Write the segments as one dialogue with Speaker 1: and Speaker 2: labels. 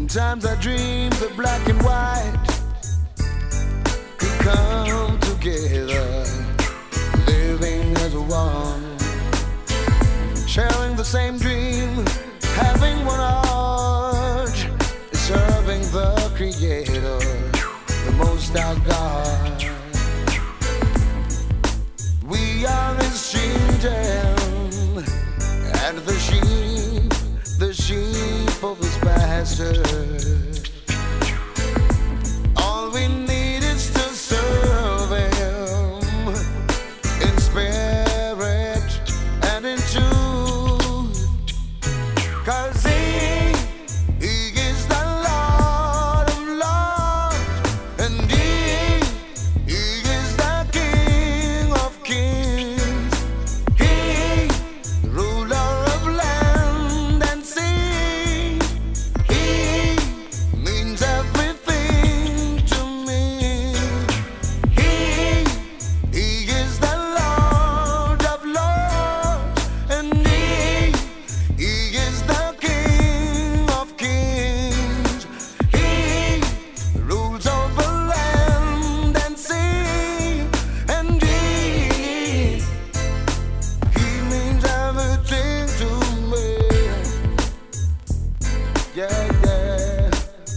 Speaker 1: Sometimes I dream that black and white could come together, living as one, sharing the same dream, having one heart, serving the Creator, the Most High God. We are His children, and the sheep of His pasture. All we need is to serve Him in spirit and in truth, 'cause He is the Lord of Lords, and He is the King of Kings. He, ruler of land and sea. He means everything to me. He is the Lord of Lords, and He is the King of Kings. He rules over land and sea, and He means everything to me. Yeah, yeah.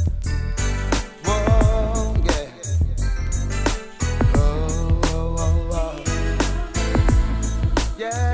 Speaker 1: Whoa, yeah. Oh, oh, oh, oh. Yeah.